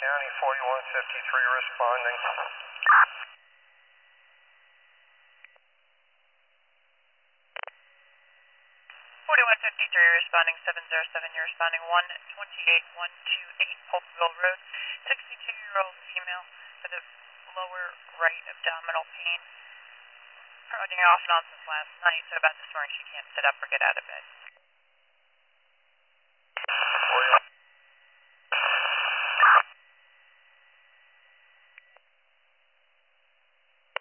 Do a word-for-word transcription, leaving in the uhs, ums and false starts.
County, forty-one fifty-three responding. forty-one fifty-three responding seven zero seven, you're responding one twenty-eight one twenty-eight Holtville Road, sixty-two-year-old female with a lower right abdominal pain, prodding off and on since last night, so about this morning she can't sit up or get out of bed.